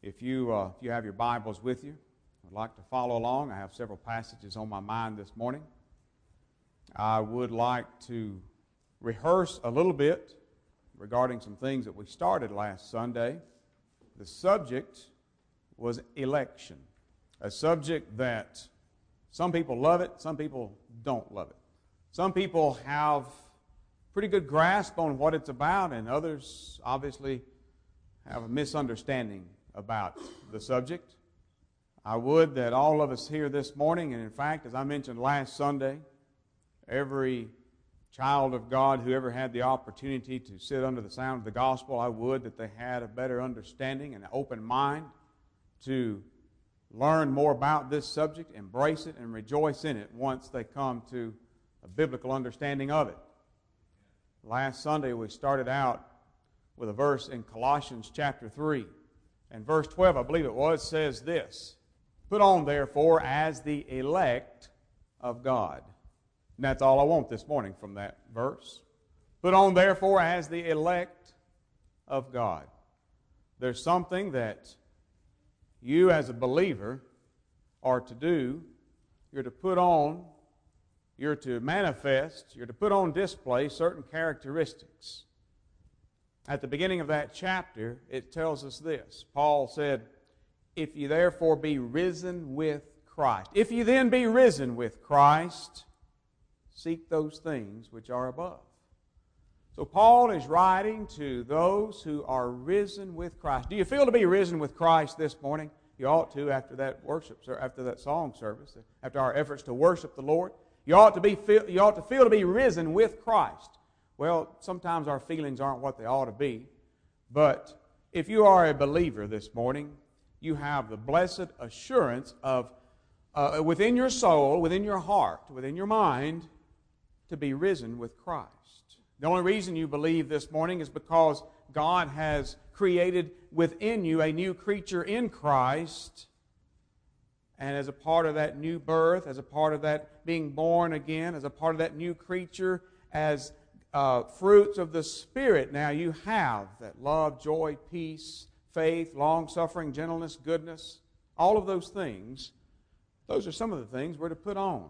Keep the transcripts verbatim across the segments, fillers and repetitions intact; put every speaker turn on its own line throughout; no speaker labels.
If you, uh, if you have your Bibles with you, would like to follow along, I have several passages on my mind this morning. I would like to rehearse a little bit regarding some things that we started last Sunday. The subject was election, a subject that some people love it, some people don't love it. Some people have pretty good grasp on what it's about, and others obviously have a misunderstanding about the subject. I would that all of us here this morning, and in fact, as I mentioned last Sunday, every child of God who ever had the opportunity to sit under the sound of the gospel, I would that they had a better understanding and an open mind to learn more about this subject, embrace it, and rejoice in it once they come to a biblical understanding of it. Last Sunday we started out with a verse in Colossians chapter three. And verse twelve, I believe it was, says this: "Put on, therefore, as the elect of God." And that's all I want this morning from that verse. Put on, therefore, as the elect of God. There's something that you as a believer are to do. You're to put on, you're to manifest, you're to put on display certain characteristics. At the beginning of that chapter, it tells us this. Paul said, "If you therefore be risen with Christ, if you then be risen with Christ, seek those things which are above." So Paul is writing to those who are risen with Christ. Do you feel to be risen with Christ this morning? You ought to after that worship, after that song service, after our efforts to worship the Lord. You ought to be, you ought to feel to be risen with Christ. Well, sometimes our feelings aren't what they ought to be, but if you are a believer this morning, you have the blessed assurance of, uh, within your soul, within your heart, within your mind, to be risen with Christ. The only reason you believe this morning is because God has created within you a new creature in Christ, and as a part of that new birth, as a part of that being born again, as a part of that new creature, as Uh, fruits of the Spirit, now you have that love, joy, peace, faith, long-suffering, gentleness, goodness, all of those things. Those are some of the things we're to put on.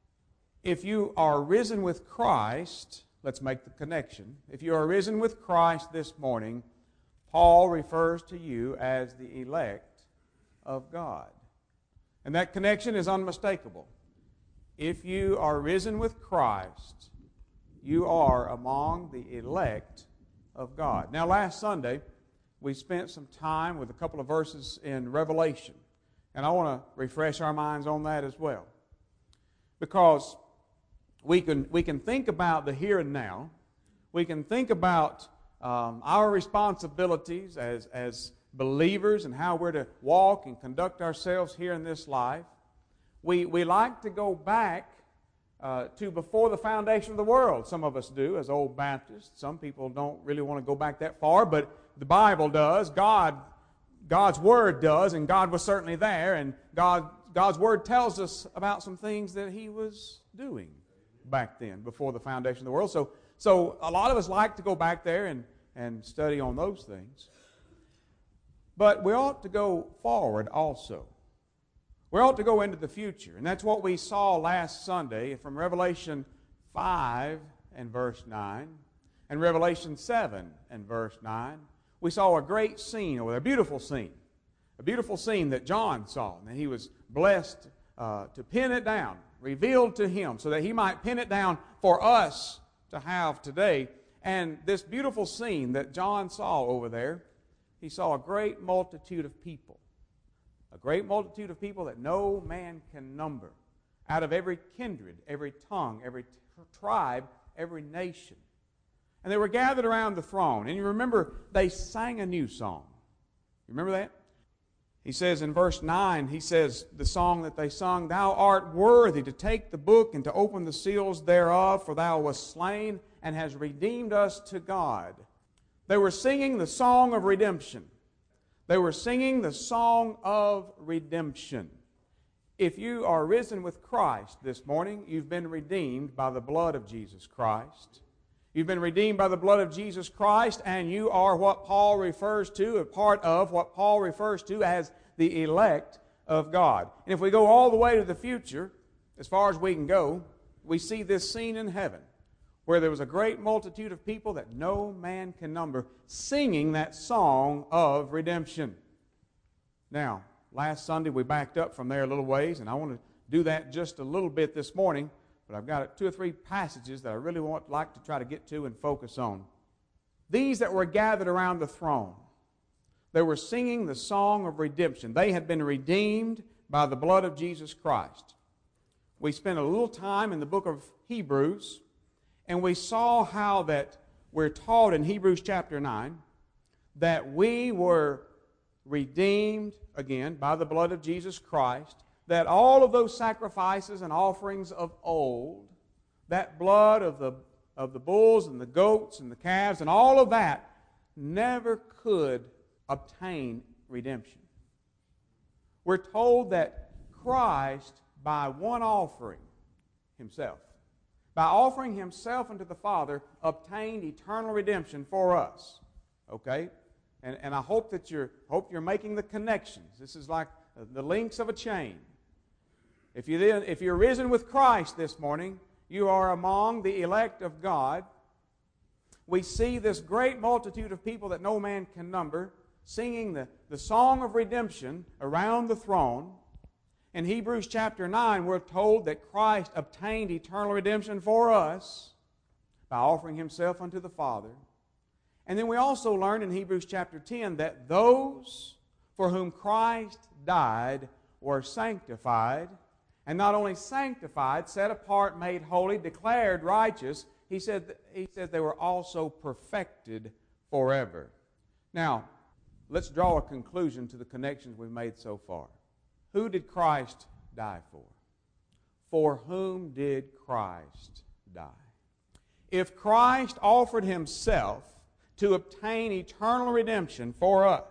If you are risen with Christ, let's make the connection. If you are risen with Christ this morning, Paul refers to you as the elect of God. And that connection is unmistakable. If you are risen with Christ, you are among the elect of God. Now, last Sunday, we spent some time with a couple of verses in Revelation, and I want to refresh our minds on that as well. Because we can, we can think about the here and now. We can think about um, our responsibilities as, as believers and how we're to walk and conduct ourselves here in this life. We, we like to go back Uh, to before the foundation of the world. Some of us do as old Baptists. Some people don't really want to go back that far, but the Bible does. God, God's Word does, and God was certainly there, and God, God's Word tells us about some things that He was doing back then, before the foundation of the world. So, so a lot of us like to go back there and, and study on those things. But we ought to go forward also. We ought to go into the future, and that's what we saw last Sunday from Revelation five and verse nine and Revelation seven and verse nine. We saw a great scene over there, a beautiful scene, a beautiful scene that John saw, and he was blessed uh, to pin it down, revealed to him, so that he might pin it down for us to have today. And this beautiful scene that John saw over there, he saw a great multitude of people. A great multitude of people that no man can number, out of every kindred, every tongue, every t- tribe, every nation. And they were gathered around the throne. And you remember, they sang a new song. You remember that? He says in verse nine, he says, the song that they sung, "Thou art worthy to take the book and to open the seals thereof, for thou wast slain and hast redeemed us to God." They were singing the song of redemption. They were singing the song of redemption. If you are risen with Christ this morning, you've been redeemed by the blood of Jesus Christ. You've been redeemed by the blood of Jesus Christ, and you are what Paul refers to, a part of what Paul refers to as the elect of God. And if we go all the way to the future, as far as we can go, we see this scene in heaven, where there was a great multitude of people that no man can number, singing that song of redemption. Now, last Sunday we backed up from there a little ways, and I want to do that just a little bit this morning, but I've got two or three passages that I really want like to try to get to and focus on. These that were gathered around the throne, they were singing the song of redemption. They had been redeemed by the blood of Jesus Christ. We spent a little time in the book of Hebrews, and we saw how that we're taught in Hebrews chapter nine that we were redeemed, again, by the blood of Jesus Christ, that all of those sacrifices and offerings of old, that blood of the, of the bulls and the goats and the calves and all of that never could obtain redemption. We're told that Christ, by one offering himself, by offering himself unto the Father, obtained eternal redemption for us. Okay? And, and I hope that you're hope you're making the connections. This is like the links of a chain. If, you then, if you're risen with Christ this morning, you are among the elect of God. We see this great multitude of people that no man can number singing the, the song of redemption around the throne. In Hebrews chapter nine, we're told that Christ obtained eternal redemption for us by offering himself unto the Father. And then we also learned in Hebrews chapter ten that those for whom Christ died were sanctified, and not only sanctified, set apart, made holy, declared righteous, he said, he said they were also perfected forever. Now, let's draw a conclusion to the connections we've made so far. Who did Christ die for? For whom did Christ die? If Christ offered himself to obtain eternal redemption for us,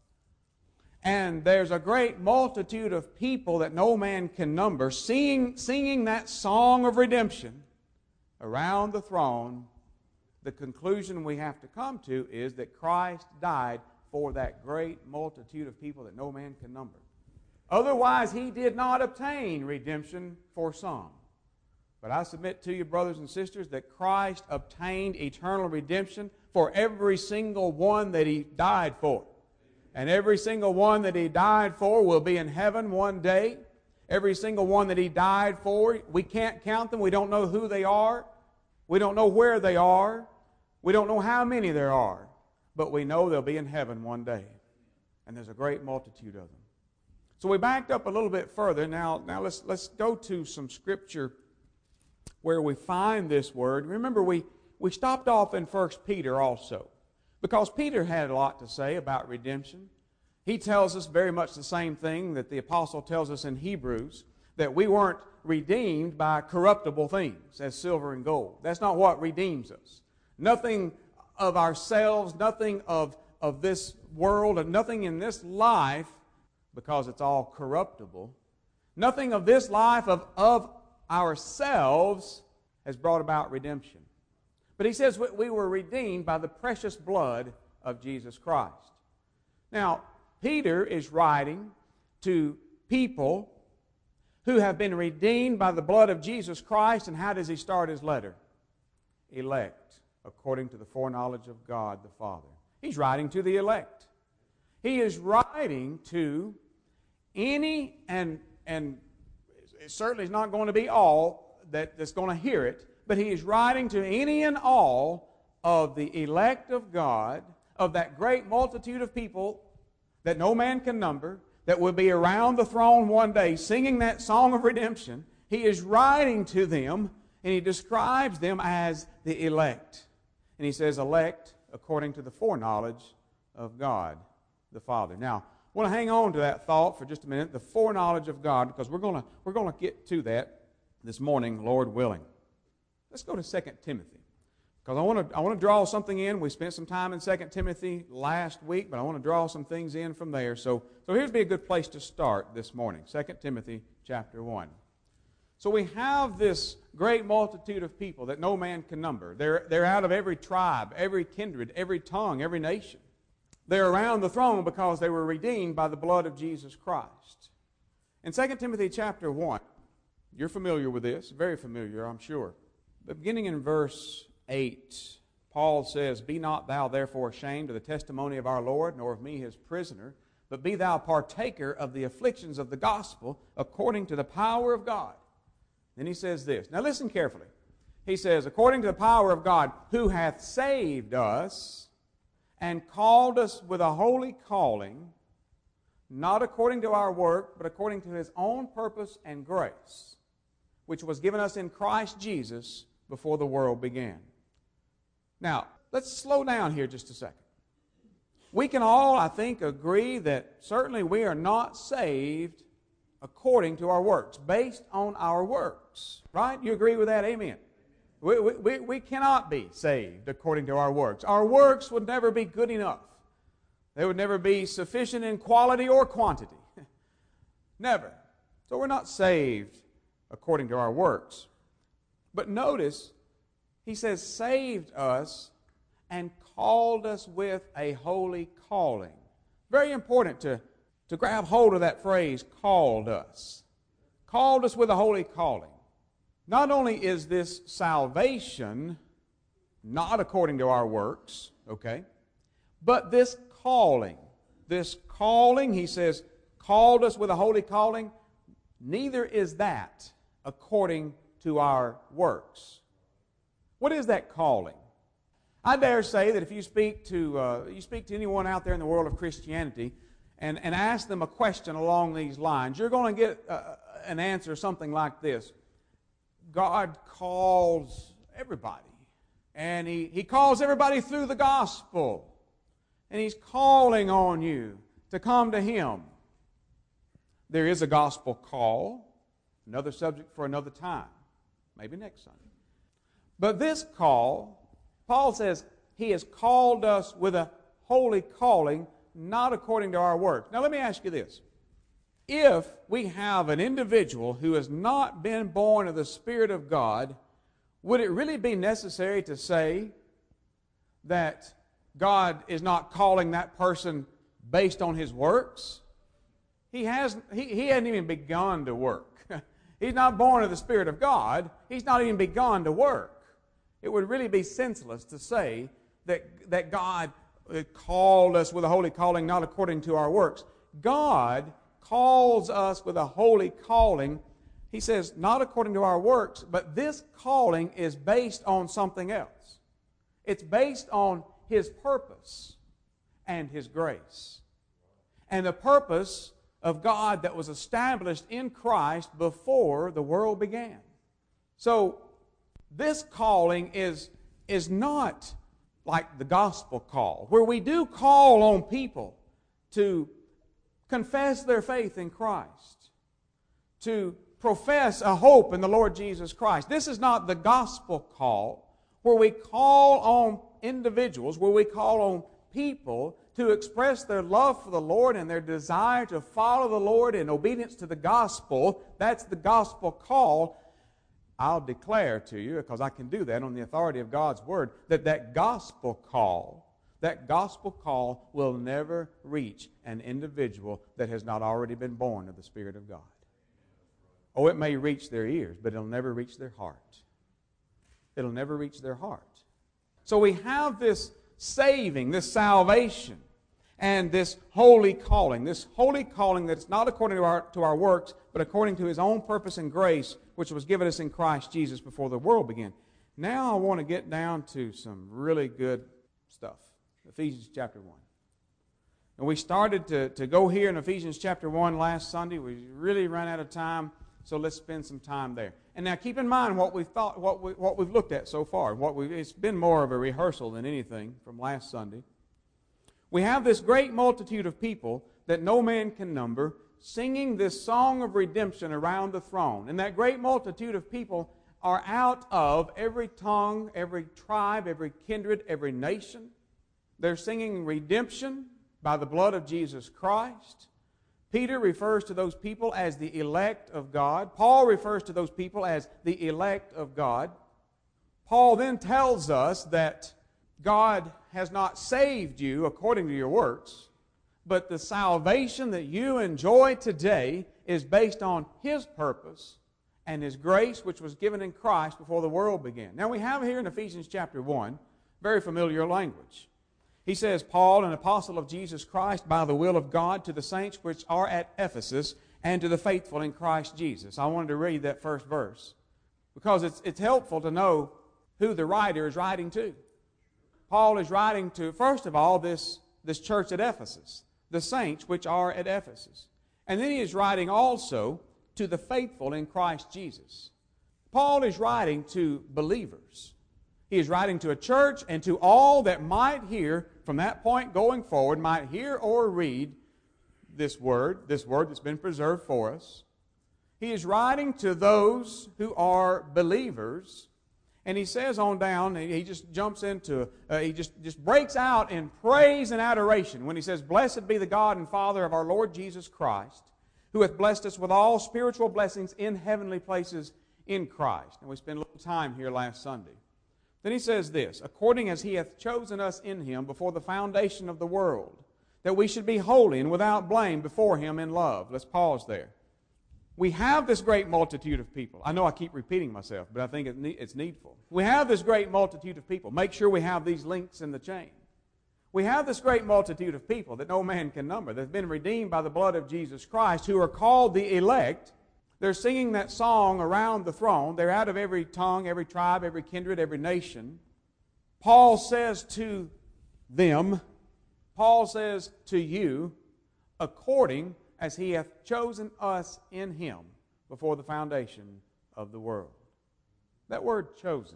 and there's a great multitude of people that no man can number singing, singing that song of redemption around the throne, the conclusion we have to come to is that Christ died for that great multitude of people that no man can number. Otherwise, he did not obtain redemption for some. But I submit to you, brothers and sisters, that Christ obtained eternal redemption for every single one that he died for. And every single one that he died for will be in heaven one day. Every single one that he died for, we can't count them. We don't know who they are. We don't know where they are. We don't know how many there are. But we know they'll be in heaven one day. And there's a great multitude of them. So we backed up a little bit further. Now, now let's, let's go to some scripture where we find this word. Remember, we, we stopped off in First Peter also, because Peter had a lot to say about redemption. He tells us very much the same thing that the apostle tells us in Hebrews, that we weren't redeemed by corruptible things as silver and gold. That's not what redeems us. Nothing of ourselves, nothing of, of this world, and nothing in this life, because it's all corruptible, nothing of this life of, of ourselves has brought about redemption. But he says we were redeemed by the precious blood of Jesus Christ. Now, Peter is writing to people who have been redeemed by the blood of Jesus Christ, and how does he start his letter? Elect, according to the foreknowledge of God the Father. He's writing to the elect. He is writing to any, and, and it certainly is not going to be all that, that's going to hear it, but he is writing to any and all of the elect of God, of that great multitude of people that no man can number, that will be around the throne one day singing that song of redemption. He is writing to them, and he describes them as the elect. And he says, elect according to the foreknowledge of God the Father. Now, I want to hang on to that thought for just a minute, the foreknowledge of God, because we're going to, we're going to get to that this morning, Lord willing. Let's go to Second Timothy, because I want to, I want to draw something in. We spent some time in Second Timothy last week, but I want to draw some things in from there. So, so here's be a good place to start this morning, Second Timothy chapter one. So we have this great multitude of people that no man can number. They're, they're out of every tribe, every kindred, every tongue, every nation. They're around the throne because they were redeemed by the blood of Jesus Christ. In Second Timothy chapter one, you're familiar with this, very familiar, I'm sure. But beginning in verse eight, Paul says, "Be not thou therefore ashamed of the testimony of our Lord, nor of me his prisoner, but be thou partaker of the afflictions of the gospel according to the power of God." Then he says this. Now listen carefully. He says, "According to the power of God, who hath saved us and called us with a holy calling, not according to our work, but according to his own purpose and grace, which was given us in Christ Jesus before the world began." Now, let's slow down here just a second. We can all, I think, agree that certainly we are not saved according to our works, based on our works. Right? You agree with that? Amen. We, we, we cannot be saved according to our works. Our works would never be good enough. They would never be sufficient in quality or quantity. Never. So we're not saved according to our works. But notice, he says, saved us and called us with a holy calling. Very important to, to grab hold of that phrase, called us. Called us with a holy calling. Not only is this salvation not according to our works, okay, but this calling, this calling, he says, called us with a holy calling, neither is that according to our works. What is that calling? I dare say that if you speak to uh, you speak to anyone out there in the world of Christianity and, and ask them a question along these lines, you're going to get uh, an answer something like this. God calls everybody. And he, he calls everybody through the gospel. And He's calling on you to come to Him. There is a gospel call. Another subject for another time. Maybe next Sunday. But this call, Paul says, He has called us with a holy calling, not according to our works. Now let me ask you this. If we have an individual who has not been born of the Spirit of God, would it really be necessary to say that God is not calling that person based on his works? He hasn't, he, he hasn't even begun to work. He's not born of the Spirit of God. He's not even begun to work. It would really be senseless to say that, that God called us with a holy calling not according to our works. God calls us with a holy calling, He says, not according to our works, but this calling is based on something else. It's based on His purpose and His grace. And the purpose of God that was established in Christ before the world began. So, this calling is, is not like the gospel call, where we do call on people to confess their faith in Christ, to profess a hope in the Lord Jesus Christ. This is not the gospel call, where we call on individuals, where we call on people to express their love for the Lord and their desire to follow the Lord in obedience to the gospel. That's the gospel call. I'll declare to you, because I can do that on the authority of God's Word, that that gospel call, that gospel call will never reach an individual that has not already been born of the Spirit of God. Oh, it may reach their ears, but it'll never reach their heart. It'll never reach their heart. So we have this saving, this salvation, and this holy calling. This holy calling that's not according to our, to our works, but according to His own purpose and grace, which was given us in Christ Jesus before the world began. Now I want to get down to some really good stuff. Ephesians chapter one. And we started to, to go here in Ephesians chapter one last Sunday. We really ran out of time, so let's spend some time there. And now keep in mind what we've thought, what, we, what we've looked at so far. What we it's been more of a rehearsal than anything from last Sunday. We have this great multitude of people that no man can number, singing this song of redemption around the throne. And that great multitude of people are out of every tongue, every tribe, every kindred, every nation. They're singing redemption by the blood of Jesus Christ. Peter refers to those people as the elect of God. Paul refers to those people as the elect of God. Paul then tells us that God has not saved you according to your works, but the salvation that you enjoy today is based on His purpose and His grace, which was given in Christ before the world began. Now we have here in Ephesians chapter one, very familiar language. He says, Paul, an apostle of Jesus Christ, by the will of God, to the saints which are at Ephesus, and to the faithful in Christ Jesus. I wanted to read that first verse because it's, it's helpful to know who the writer is writing to. Paul is writing to, first of all, this, this church at Ephesus, the saints which are at Ephesus. And then he is writing also to the faithful in Christ Jesus. Paul is writing to believers. He is writing to a church and to all that might hear from that point going forward, might hear or read this word, this word that's been preserved for us. He is writing to those who are believers. And he says on down, he just jumps into, uh, he just, just breaks out in praise and adoration when he says, Blessed be the God and Father of our Lord Jesus Christ, who hath blessed us with all spiritual blessings in heavenly places in Christ. And we spent a little time here last Sunday. Then he says this, according as He hath chosen us in Him before the foundation of the world, that we should be holy and without blame before Him in love. Let's pause there. We have this great multitude of people. I know I keep repeating myself, but I think it's needful. We have this great multitude of people. Make sure we have these links in the chain. We have this great multitude of people that no man can number, that have been redeemed by the blood of Jesus Christ, who are called the elect. They're singing that song around the throne. They're out of every tongue, every tribe, every kindred, every nation. Paul says to them, Paul says to you, according as He hath chosen us in Him before the foundation of the world. That word chosen,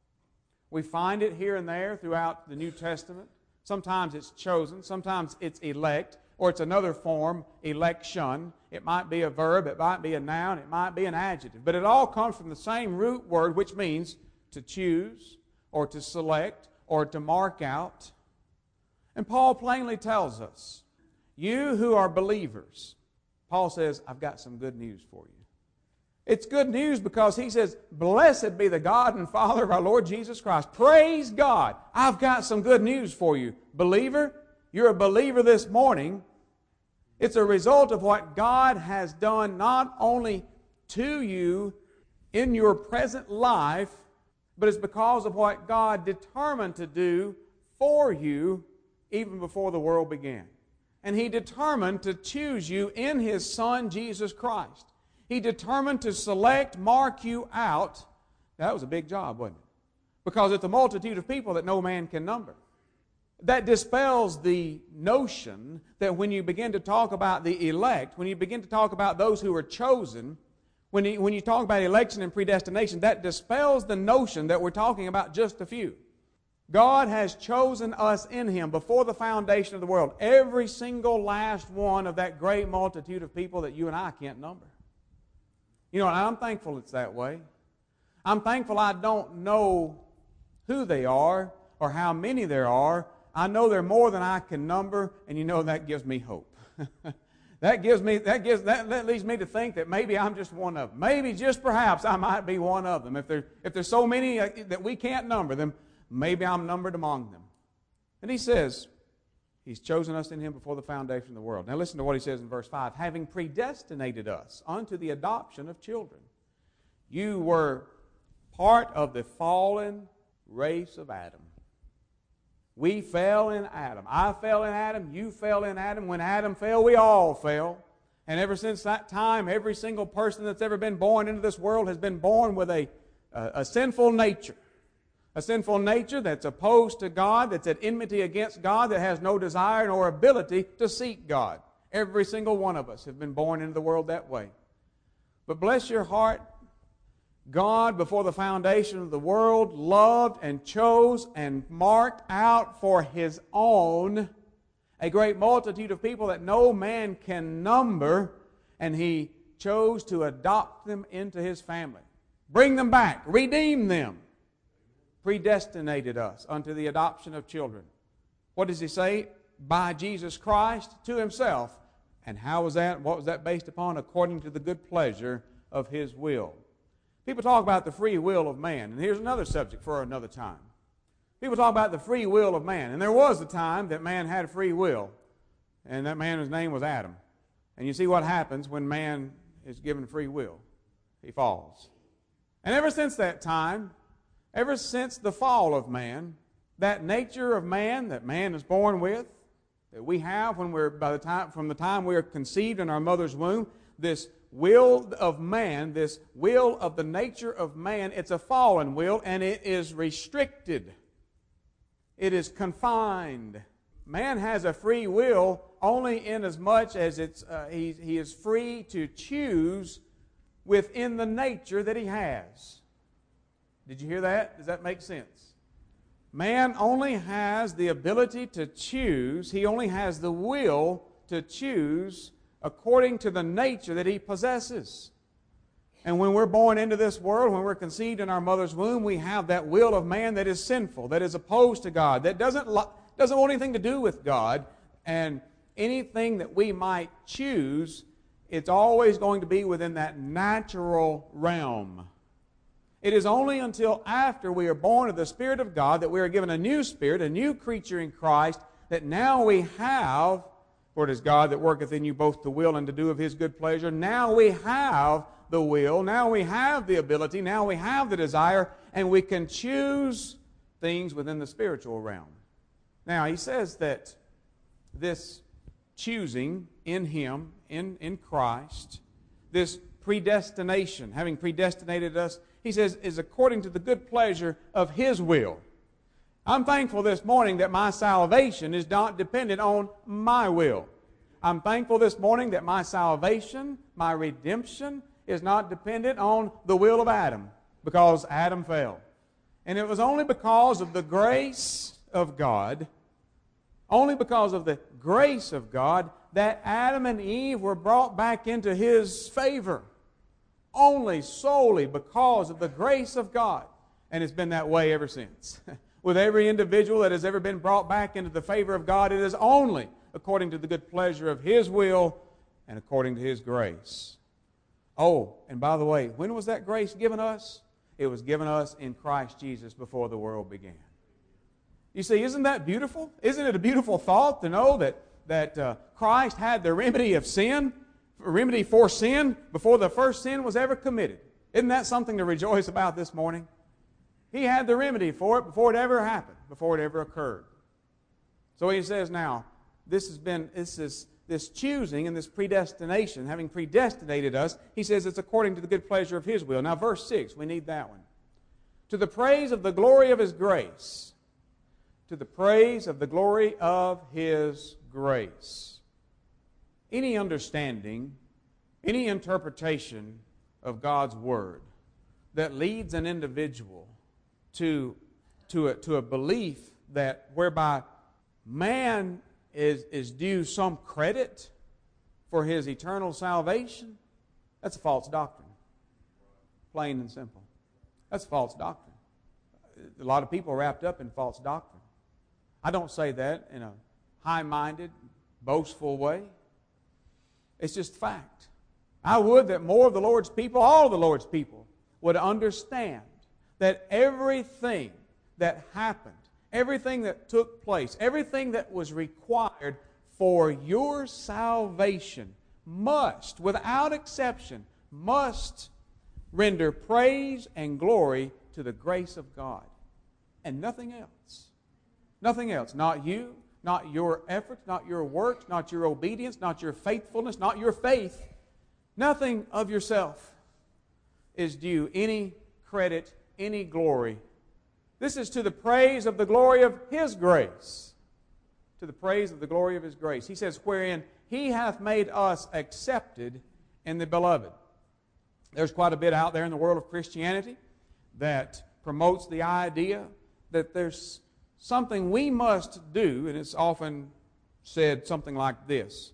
we find it here and there throughout the New Testament. Sometimes it's chosen, sometimes it's elect, or it's another form, election. It might be a verb, it might be a noun, it might be an adjective. But it all comes from the same root word, which means to choose, or to select, or to mark out. And Paul plainly tells us, you who are believers, Paul says, I've got some good news for you. It's good news because he says, Blessed be the God and Father of our Lord Jesus Christ. Praise God. I've got some good news for you. Believer, you're a believer this morning. It's a result of what God has done not only to you in your present life, but it's because of what God determined to do for you even before the world began. And He determined to choose you in His Son, Jesus Christ. He determined to select, mark you out. That was a big job, wasn't it? Because it's a multitude of people that no man can number. That dispels the notion that when you begin to talk about the elect, when you begin to talk about those who are chosen, when you, when you talk about election and predestination, that dispels the notion that we're talking about just a few. God has chosen us in Him before the foundation of the world. Every single last one of that great multitude of people that you and I can't number. You know, and I'm thankful it's that way. I'm thankful I don't know who they are or how many there are. I know they're more than I can number, and you know that gives me hope. that gives me that gives that, that leads me to think that maybe I'm just one of them. Maybe just perhaps I might be one of them. If there if there's so many that we can't number them, maybe I'm numbered among them. And he says, He's chosen us in Him before the foundation of the world. Now listen to what he says in verse five. Having predestinated us unto the adoption of children. You were part of the fallen race of Adam. We fell in Adam. I fell in Adam. You fell in Adam. When Adam fell, we all fell. And ever since that time, every single person that's ever been born into this world has been born with a, a, a sinful nature. A sinful nature that's opposed to God, that's at enmity against God, that has no desire nor ability to seek God. Every single one of us have been born into the world that way. But bless your heart, God, before the foundation of the world, loved and chose and marked out for His own a great multitude of people that no man can number, and He chose to adopt them into His family. Bring them back, redeem them. Predestinated us unto the adoption of children. What does He say? By Jesus Christ to Himself, And how was that? What was that based upon? According to the good pleasure of His will. People talk about the free will of man, and here's another subject for another time. People talk about the free will of man, and there was a time that man had free will, and that man's name was Adam. And you see what happens when man is given free will. He falls. And ever since that time, ever since the fall of man, that nature of man that man is born with, that we have when we're by the time from the time we are conceived in our mother's womb, this will of man, this will of the nature of man, it's a fallen will, and it is restricted. It is confined. Man has a free will only in as much as it's uh, he, he is free to choose within the nature that he has. Did you hear that? Does that make sense? Man only has the ability to choose. He only has the will to choose according to the nature that he possesses. And when we're born into this world, when we're conceived in our mother's womb, we have that will of man that is sinful, that is opposed to God, that doesn't, doesn't want anything to do with God. And anything that we might choose, it's always going to be within that natural realm. It is only until after we are born of the Spirit of God that we are given a new spirit, a new creature in Christ, that now we have, for it is God that worketh in you both to will and to do of His good pleasure. Now we have the will, now we have the ability, now we have the desire, and we can choose things within the spiritual realm. Now, he says that this choosing in Him, in, in Christ, this predestination, having predestinated us, he says, is according to the good pleasure of His will. I'm thankful this morning that my salvation is not dependent on my will. I'm thankful this morning that my salvation, my redemption, is not dependent on the will of Adam, because Adam fell. And it was only because of the grace of God, only because of the grace of God, that Adam and Eve were brought back into His favor. Only solely because of the grace of God. And it's been that way ever since. With every individual that has ever been brought back into the favor of God, it is only according to the good pleasure of His will and according to His grace. Oh, and by the way, when was that grace given us? It was given us in Christ Jesus before the world began. You see, isn't that beautiful? Isn't it a beautiful thought to know that, that uh, Christ had the remedy of sin, remedy for sin, before the first sin was ever committed? Isn't that something to rejoice about this morning? He had the remedy for it before it ever happened, before it ever occurred. So he says now, this has been, this is this choosing and this predestination, having predestinated us, he says it's according to the good pleasure of His will. Now verse six, we need that one. To the praise of the glory of His grace. To the praise of the glory of His grace. Any understanding, any interpretation of God's Word that leads an individual to, to, a, to a belief that whereby man is, is due some credit for his eternal salvation, that's a false doctrine. Plain and simple. That's a false doctrine. A lot of people are wrapped up in false doctrine. I don't say that in a high-minded, boastful way. It's just fact. I would that more of the Lord's people, all of the Lord's people, would understand that everything that happened, everything that took place, everything that was required for your salvation must, without exception, must render praise and glory to the grace of God. And nothing else. Nothing else. Not you, not your efforts, not your works, not your obedience, not your faithfulness, not your faith. Nothing of yourself is due any credit, any glory. This is to the praise of the glory of His grace. To the praise of the glory of His grace. He says, wherein He hath made us accepted in the Beloved. There's quite a bit out there in the world of Christianity that promotes the idea that there's something we must do, and it's often said something like this.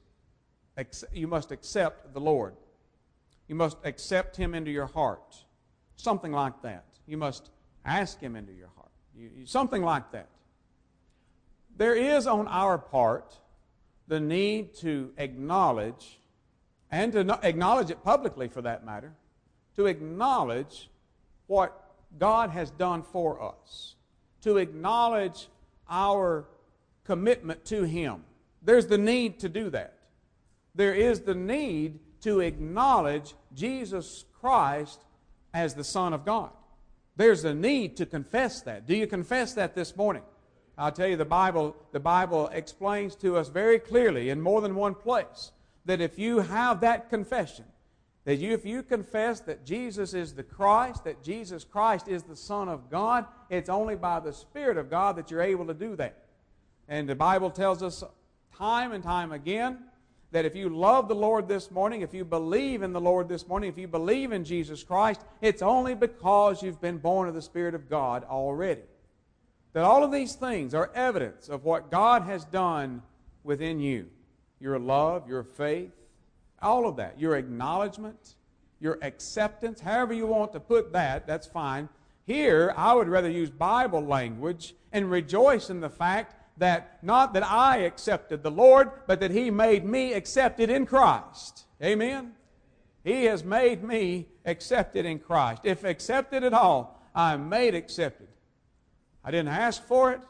You must accept the Lord. You must accept Him into your heart. Something like that. You must ask Him into your heart. You, something like that. There is on our part the need to acknowledge, and to no- acknowledge it publicly for that matter, to acknowledge what God has done for us, to acknowledge our commitment to Him. There's the need to do that. There is the need to acknowledge Jesus Christ as the Son of God. There's a need to confess that. Do you confess that this morning? I'll tell you, the Bible, the Bible explains to us very clearly in more than one place that if you have that confession, that you, if you confess that Jesus is the Christ, that Jesus Christ is the Son of God, it's only by the Spirit of God that you're able to do that. And the Bible tells us time and time again that if you love the Lord this morning, if you believe in the Lord this morning, if you believe in Jesus Christ, it's only because you've been born of the Spirit of God already. That all of these things are evidence of what God has done within you. Your love, your faith, all of that. Your acknowledgement, your acceptance, however you want to put that, that's fine. Here, I would rather use Bible language and rejoice in the fact that not that I accepted the Lord, but that He made me accepted in Christ. Amen? He has made me accepted in Christ. If accepted at all, I'm made accepted. I didn't ask for it,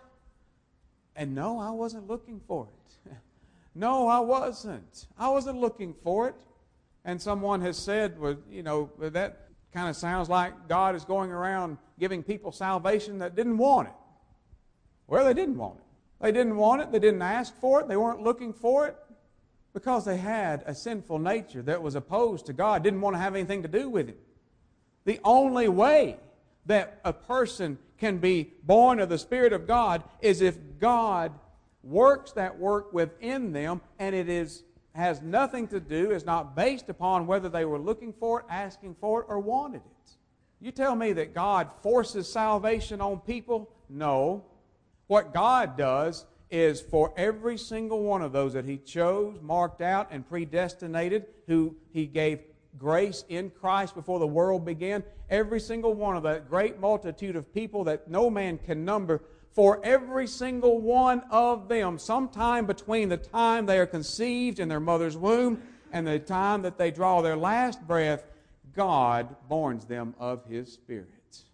and no, I wasn't looking for it. No, I wasn't. I wasn't looking for it. And someone has said, well, you know, that kind of sounds like God is going around giving people salvation that didn't want it. Well, they didn't want it. They didn't want it. They didn't ask for it. They weren't looking for it because they had a sinful nature that was opposed to God, didn't want to have anything to do with Him. The only way that a person can be born of the Spirit of God is if God works that work within them, and it is has nothing to do, is not based upon whether they were looking for it, asking for it, or wanted it. You tell me that God forces salvation on people? No. What God does is for every single one of those that He chose, marked out, and predestinated, who He gave grace in Christ before the world began, every single one of that great multitude of people that no man can number, for every single one of them, sometime between the time they are conceived in their mother's womb and the time that they draw their last breath, God borns them of His Spirit.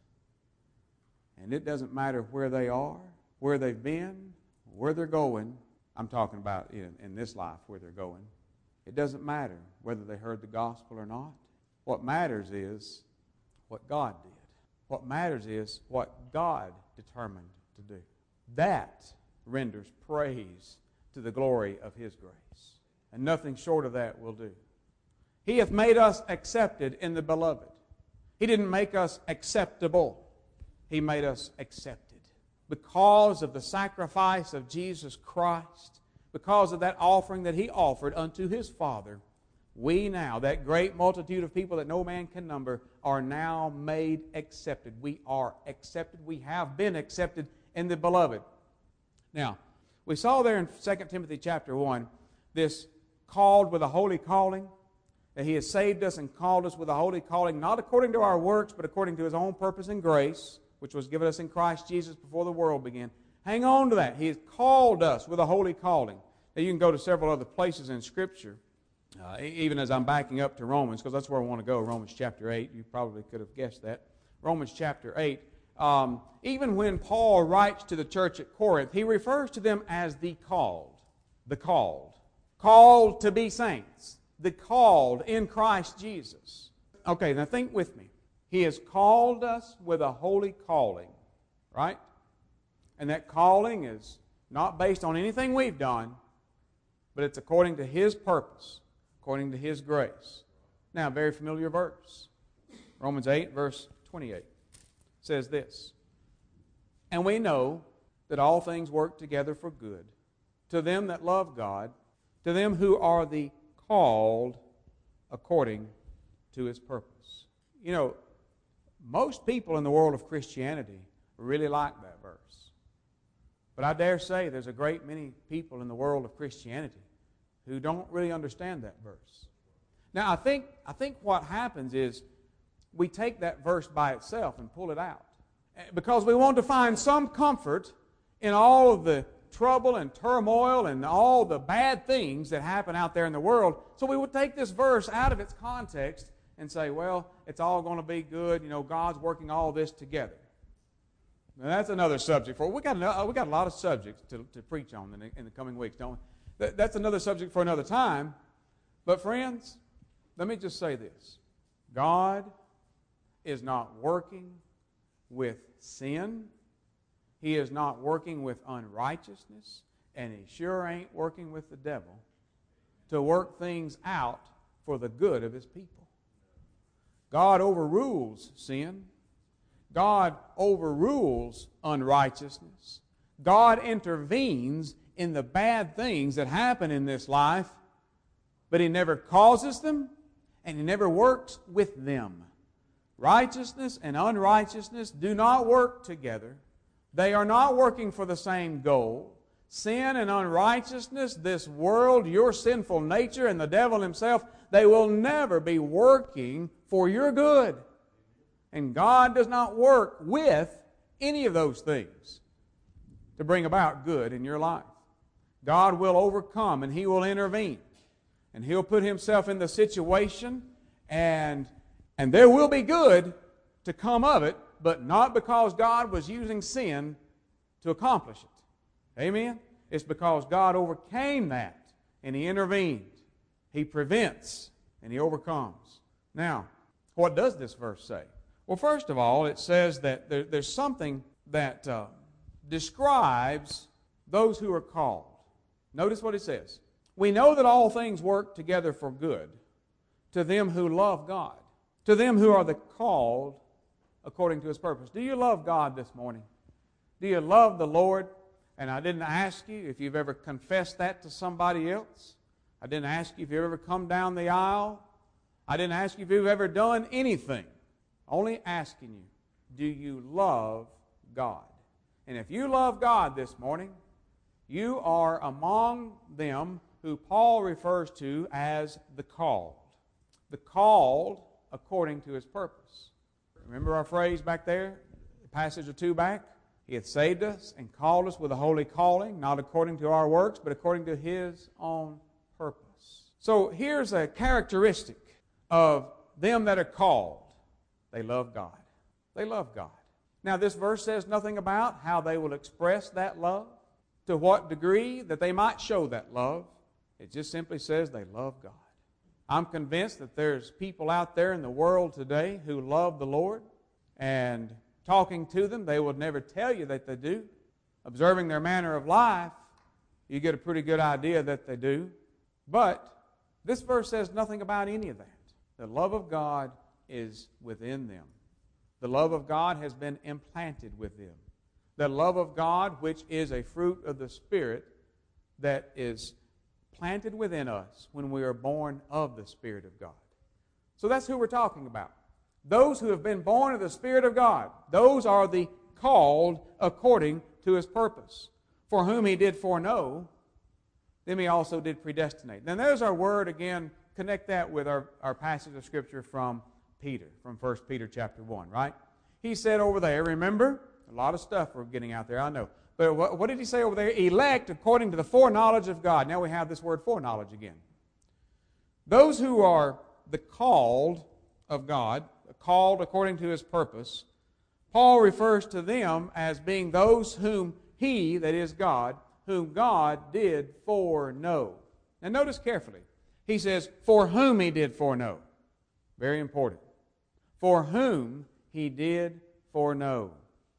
And it doesn't matter where they are, where they've been, where they're going. I'm talking about in, in this life where they're going. It doesn't matter whether they heard the gospel or not. What matters is what God did. What matters is what God determined to do. That renders praise to the glory of His grace. And nothing short of that will do. He hath made us accepted in the Beloved. He didn't make us acceptable. He made us accepted. Because of the sacrifice of Jesus Christ, because of that offering that He offered unto His Father, we now, that great multitude of people that no man can number, are now made accepted. We are accepted. We have been accepted in the Beloved. Now, we saw there in Second Timothy chapter one, this called with a holy calling, that He has saved us and called us with a holy calling, not according to our works, but according to His own purpose and grace, which was given us in Christ Jesus before the world began. Hang on to that. He has called us with a holy calling. Now, you can go to several other places in Scripture, uh, even as I'm backing up to Romans, because that's where I want to go, Romans chapter eight. You probably could have guessed that. Romans chapter eight. Um, even when Paul writes to the church at Corinth, he refers to them as the called. The called. Called to be saints. The called in Christ Jesus. Okay, now think with me. He has called us with a holy calling, right? And that calling is not based on anything we've done, but it's according to His purpose, according to His grace. Now, a very familiar verse. Romans eight, verse twenty-eight says this, and we know that all things work together for good to them that love God, to them who are the called according to His purpose. You know, most people in the world of Christianity really like that verse. But I dare say there's a great many people in the world of Christianity who don't really understand that verse. Now, I think, I think what happens is we take that verse by itself and pull it out. Because we want to find some comfort in all of the trouble and turmoil and all the bad things that happen out there in the world. So we would take this verse out of its context and say, well, it's all going to be good. You know, God's working all this together. Now, that's another subject for we got we got a lot of subjects to, to preach on in the, in the coming weeks, don't we? That, that's another subject for another time. But friends, let me just say this: God is not working with sin. He is not working with unrighteousness, and He sure ain't working with the devil to work things out for the good of His people. God overrules sin. God overrules unrighteousness. God intervenes in the bad things that happen in this life, but He never causes them, and He never works with them. Righteousness and unrighteousness do not work together. They are not working for the same goal. Sin and unrighteousness, this world, your sinful nature, and the devil himself, they will never be working for your good. And God does not work with any of those things to bring about good in your life. God will overcome and He will intervene. And He'll put Himself in the situation, and, and there will be good to come of it, but not because God was using sin to accomplish it. Amen? It's because God overcame that, and He intervened. He prevents, and He overcomes. Now, what does this verse say? Well, first of all, it says that there, there's something that uh, describes those who are called. Notice what it says. We know that all things work together for good to them who love God, to them who are the called according to His purpose. Do you love God this morning? Do you love the Lord? And I didn't ask you if you've ever confessed that to somebody else. I didn't ask you if you've ever come down the aisle. I didn't ask you if you've ever done anything. Only asking you, do you love God? And if you love God this morning, you are among them who Paul refers to as the called. The called according to His purpose. Remember our phrase back there, a passage or two back? He hath saved us and called us with a holy calling, not according to our works, but according to His own purpose. So here's a characteristic of them that are called. They love God. They love God. Now this verse says nothing about how they will express that love, to what degree that they might show that love. It just simply says they love God. I'm convinced that there's people out there in the world today who love the Lord, and talking to them, they would never tell you that they do. Observing their manner of life, you get a pretty good idea that they do. But this verse says nothing about any of that. The love of God is within them. The love of God has been implanted with them. The love of God, which is a fruit of the Spirit that is planted within us when we are born of the Spirit of God. So that's who we're talking about. Those who have been born of the Spirit of God, those are the called according to His purpose. For whom He did foreknow, them He also did predestinate. Now there's our word again. Connect that with our, our passage of Scripture from Peter, from First Peter chapter one, right? He said over there, remember, a lot of stuff we're getting out there, I know. But what, what did he say over there? Elect according to the foreknowledge of God. Now we have this word foreknowledge again. Those who are the called of God, called according to His purpose, Paul refers to them as being those whom He, that is God, whom God did foreknow. Now notice carefully. He says, for whom He did foreknow. Very important. For whom He did foreknow.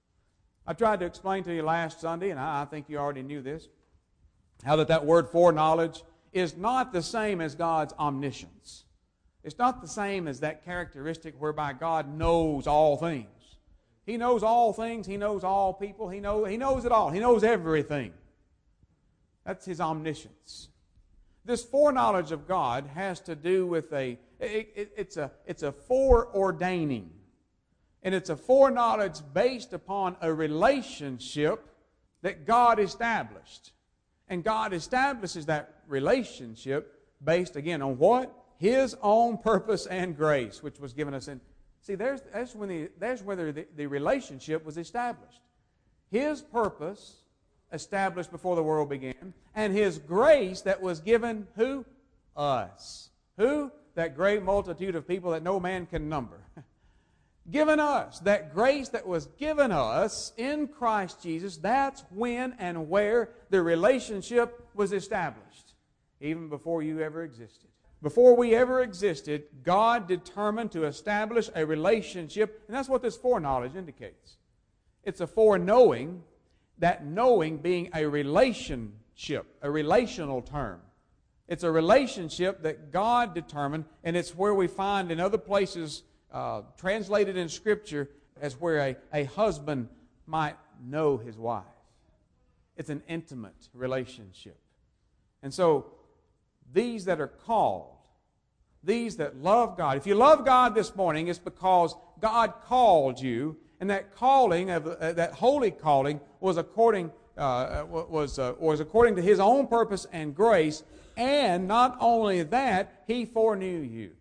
I tried to explain to you last Sunday, and I think you already knew this, how that that word foreknowledge is not the same as God's omniscience. It's not the same as that characteristic whereby God knows all things. He knows all things. He knows all people. He, know, he knows it all. He knows everything. That's His omniscience. This foreknowledge of God has to do with a, it, it, it's a, it's a foreordaining. And it's a foreknowledge based upon a relationship that God established. And God establishes that relationship based, again, on what? His own purpose and grace, which was given us in. See, there's, that's when the, there's where the, the relationship was established. His purpose established before the world began, and His grace that was given, who? Us. Who? That great multitude of people that no man can number. Given us. That grace that was given us in Christ Jesus, that's when and where the relationship was established, even before you ever existed. Before we ever existed, God determined to establish a relationship, and that's what this foreknowledge indicates. It's a foreknowing, that knowing being a relationship, a relational term. It's a relationship that God determined, and it's where we find in other places uh, translated in Scripture as where a, a husband might know his wife. It's an intimate relationship. And so, these that are called, these that love God, if you love God this morning, it's because God called you, and that calling, of uh, that holy calling, was according uh, was uh, was according to His own purpose and grace. And not only that, He foreknew you.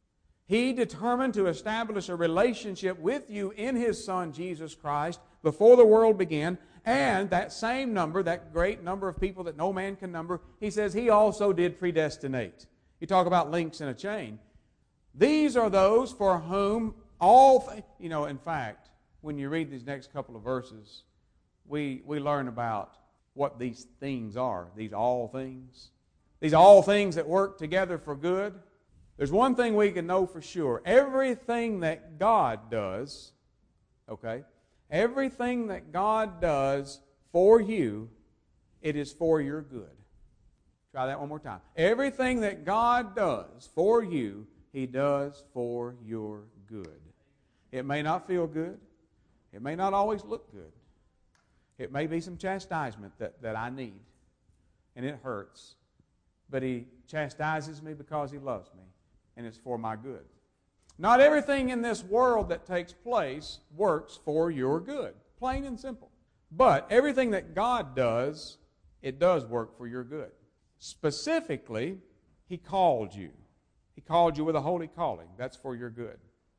He determined to establish a relationship with you in His Son, Jesus Christ, before the world began. And that same number, that great number of people that no man can number, He says He also did predestinate. You talk about links in a chain. These are those for whom all, th- you know, in fact, when you read these next couple of verses, we, we learn about what these things are, these all things. These all things that work together for good. There's one thing we can know for sure. Everything that God does, okay, everything that God does for you, it is for your good. Try that one more time. Everything that God does for you, He does for your good. It may not feel good. It may not always look good. It may be some chastisement that, that I need, and it hurts. But He chastises me because He loves me, and it's for my good. Not everything in this world that takes place works for your good, plain and simple. But everything that God does, it does work for your good. Specifically, He called you. He called you with a holy calling. That's for your good.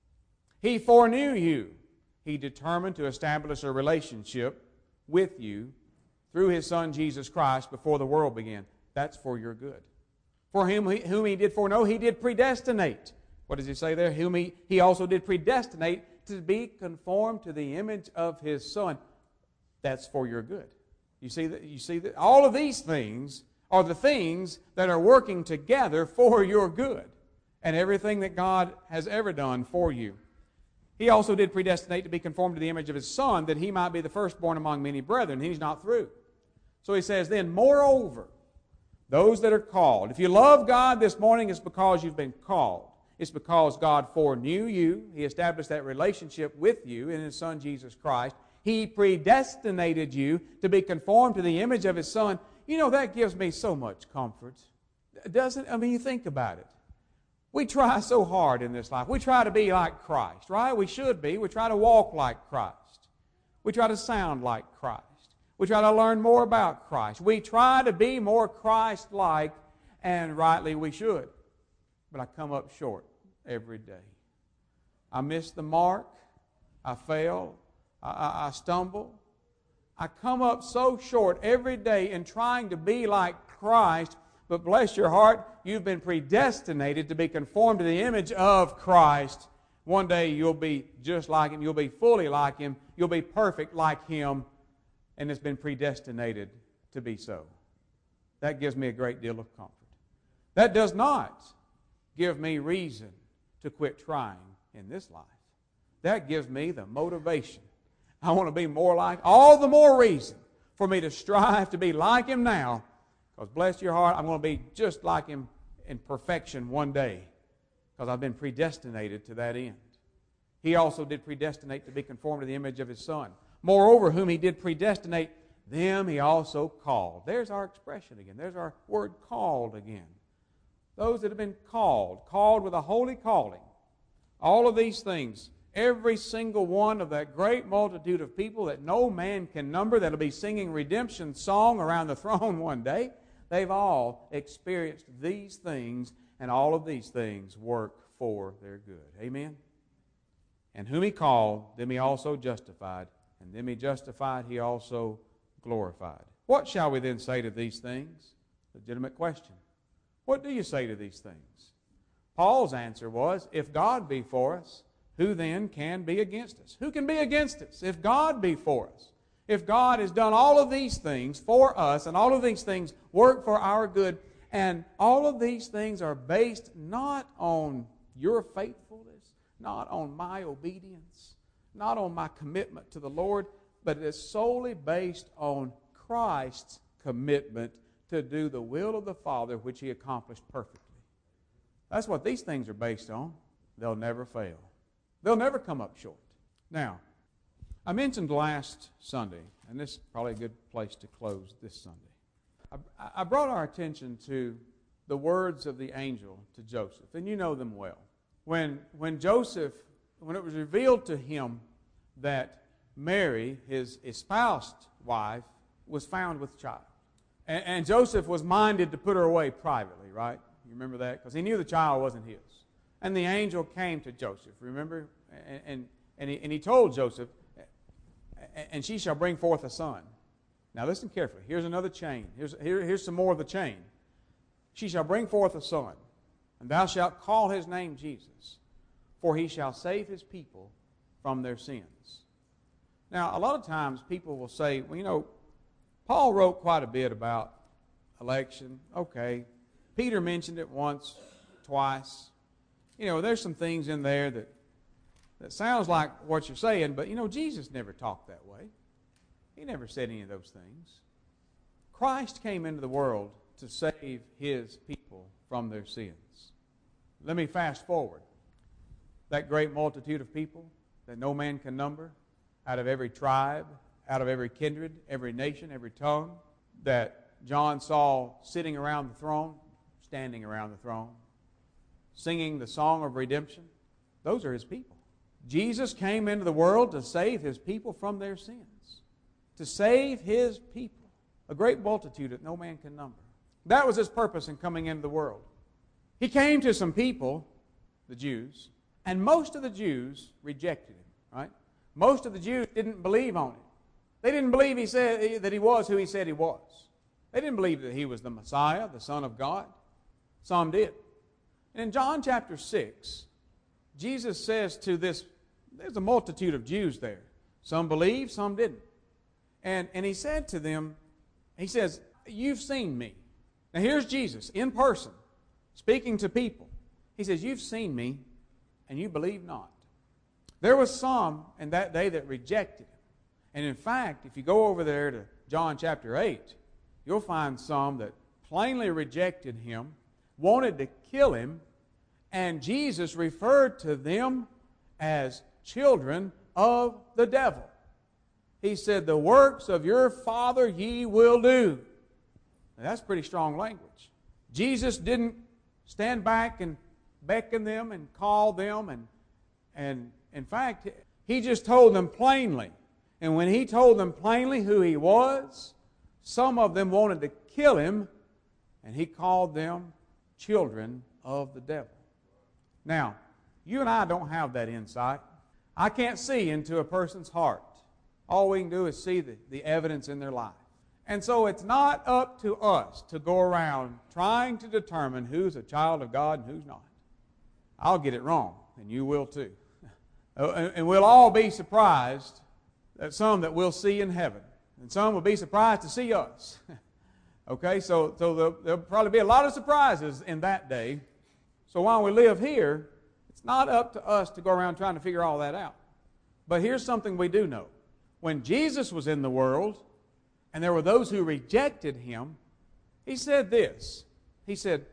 He foreknew you. He determined to establish a relationship with you through His Son, Jesus Christ, before the world began. That's for your good. For whom he, whom he did foreknow, He did predestinate. What does He say there? Whom he, he also did predestinate to be conformed to the image of His Son. That's for your good. You see that? You see that? All of these things are the things that are working together for your good. And everything that God has ever done for you. He also did predestinate to be conformed to the image of His Son, that He might be the firstborn among many brethren. He's not through. So He says, then, moreover, those that are called. If you love God this morning, it's because you've been called. It's because God foreknew you. He established that relationship with you in His Son, Jesus Christ. He predestinated you to be conformed to the image of His Son. You know, that gives me so much comfort. Doesn't it? I mean, you think about it. We try so hard in this life. We try to be like Christ, right? We should be. We try to walk like Christ. We try to sound like Christ. We try to learn more about Christ. We try to be more Christ-like, and rightly we should. But I come up short every day. I miss the mark. I fail. I, I, I stumble. I come up so short every day in trying to be like Christ. But bless your heart, you've been predestinated to be conformed to the image of Christ. One day you'll be just like Him. You'll be fully like Him. You'll be perfect like Him. And it's been predestinated to be so. That gives me a great deal of comfort. That does not give me reason to quit trying in this life. That gives me the motivation. I want to be more like, all the more reason for me to strive to be like Him now. Because bless your heart, I'm going to be just like Him in perfection one day. Because I've been predestinated to that end. He also did predestinate to be conformed to the image of His Son. Moreover, whom He did predestinate, them He also called. There's our expression again. There's our word called again. Those that have been called, called with a holy calling. All of these things, every single one of that great multitude of people that no man can number that'll be singing redemption song around the throne one day, they've all experienced these things, and all of these things work for their good. Amen? And whom He called, them He also justified. And them He justified, He also glorified. What shall we then say to these things? Legitimate question. What do you say to these things? Paul's answer was, if God be for us, who then can be against us? Who can be against us if God be for us? If God has done all of these things for us, and all of these things work for our good, and all of these things are based not on your faithfulness, not on my obedience, not on my commitment to the Lord, but it is solely based on Christ's commitment to do the will of the Father, which He accomplished perfectly. That's what these things are based on. They'll never fail. They'll never come up short. Now, I mentioned last Sunday, and this is probably a good place to close this Sunday. I, I brought our attention to the words of the angel to Joseph, and you know them well. When, when Joseph, when it was revealed to him that Mary, his espoused wife, was found with child. And, and Joseph was minded to put her away privately, right? You remember that? Because he knew the child wasn't his. And the angel came to Joseph, remember? And, and, and, he, and he told Joseph, and she shall bring forth a son. Now listen carefully. Here's another chain. Here's, here, here's some more of the chain. She shall bring forth a son, and thou shalt call his name Jesus, for he shall save his people from their sins. Now, a lot of times people will say, well, you know, Paul wrote quite a bit about election. Okay. Peter mentioned it once, twice. You know, there's some things in there that, that sounds like what you're saying, but, you know, Jesus never talked that way. He never said any of those things. Christ came into the world to save His people from their sins. Let me fast forward. That great multitude of people that no man can number, out of every tribe, out of every kindred, every nation, every tongue, that John saw sitting around the throne, standing around the throne, singing the song of redemption, those are His people. Jesus came into the world to save His people from their sins. To save His people. A great multitude that no man can number. That was His purpose in coming into the world. He came to some people, the Jews, and most of the Jews rejected Him, right? Most of the Jews didn't believe on Him. They didn't believe he said that He was who He said He was. They didn't believe that He was the Messiah, the Son of God. Some did. And in John chapter six, Jesus says to this, there's a multitude of Jews there. Some believed, some didn't. And, and He said to them, He says, you've seen me. Now here's Jesus in person, speaking to people. He says, you've seen me, and you believe not. There was some in that day that rejected Him. And in fact, if you go over there to John chapter eight, you'll find some that plainly rejected Him, wanted to kill Him, and Jesus referred to them as children of the devil. He said, the works of your father ye will do. Now, that's pretty strong language. Jesus didn't stand back and beckon them and call them. And, and in fact, He just told them plainly. And when He told them plainly who He was, some of them wanted to kill Him, and He called them children of the devil. Now, you and I don't have that insight. I can't see into a person's heart. All we can do is see the, the evidence in their life. And so it's not up to us to go around trying to determine who's a child of God and who's not. I'll get it wrong, and you will too. And we'll all be surprised at some that we'll see in heaven. And some will be surprised to see us. Okay, so, so there'll, there'll probably be a lot of surprises in that day. So while we live here, it's not up to us to go around trying to figure all that out. But here's something we do know. When Jesus was in the world, and there were those who rejected Him, He said this. He said,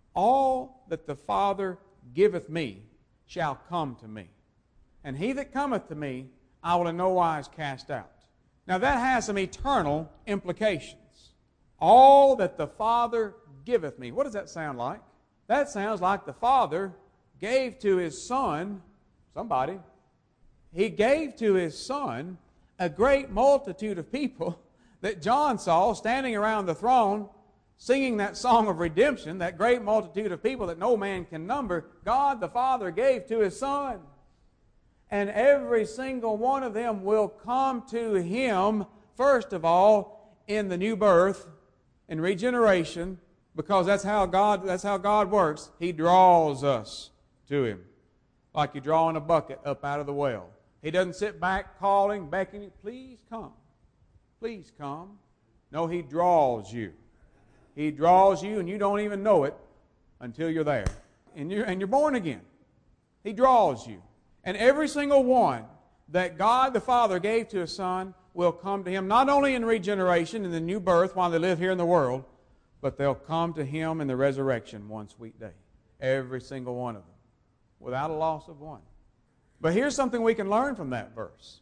all that the Father giveth me shall come to me. And he that cometh to me, I will in no wise cast out. Now that has some eternal implications. All that the Father giveth me. What does that sound like? That sounds like the Father gave to His Son, somebody, He gave to His Son a great multitude of people that John saw standing around the throne singing that song of redemption, that great multitude of people that no man can number. God the Father gave to His Son. And every single one of them will come to Him, first of all, in the new birth and regeneration, because that's how God, that's how God works, He draws us to Him. Like you're drawing a bucket up out of the well. He doesn't sit back calling, beckoning, please come. Please come. No, He draws you. He draws you and you don't even know it until you're there. And you're, and you're born again. He draws you. And every single one that God the Father gave to His Son will come to Him, not only in regeneration, in the new birth while they live here in the world, but they'll come to Him in the resurrection one sweet day. Every single one of them. Without a loss of one. But here's something we can learn from that verse.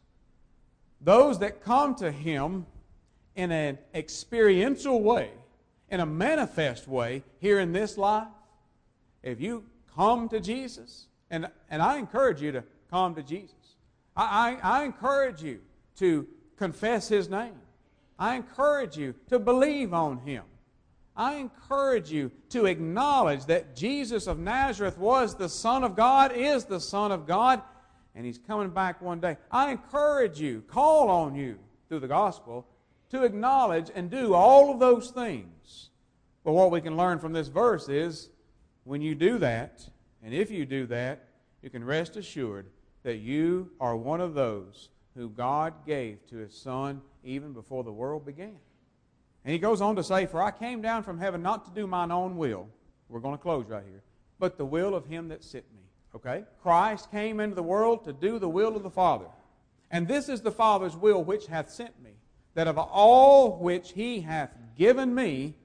Those that come to Him in an experiential way, in a manifest way, here in this life, if you come to Jesus, and, and I encourage you to come to Jesus. I, I, I encourage you to confess His name. I encourage you to believe on Him. I encourage you to acknowledge that Jesus of Nazareth was the Son of God, is the Son of God, and He's coming back one day. I encourage you, call on you through the gospel to acknowledge and do all of those things. But what we can learn from this verse is when you do that, and if you do that, you can rest assured that you are one of those who God gave to His Son even before the world began. And He goes on to say, for I came down from heaven not to do mine own will. We're going to close right here. But the will of Him that sent me. Okay? Christ came into the world to do the will of the Father. And this is the Father's will which hath sent me, that of all which He hath given me,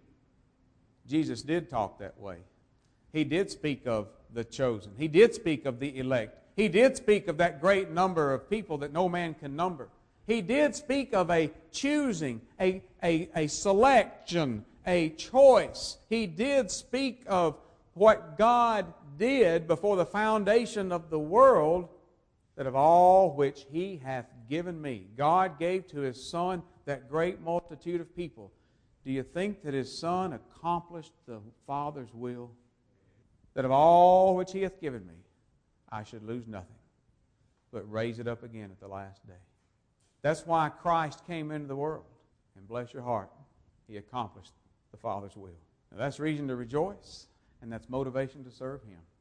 Jesus did talk that way. He did speak of the chosen. He did speak of the elect. He did speak of that great number of people that no man can number. He did speak of a choosing, a, a, a selection, a choice. He did speak of what God did before the foundation of the world, that of all which He hath given me. God gave to His Son that great multitude of people. Do you think that His Son accomplished the Father's will? That of all which He hath given me, I should lose nothing, but raise it up again at the last day. That's why Christ came into the world. And bless your heart, He accomplished the Father's will. Now that's reason to rejoice, and that's motivation to serve Him.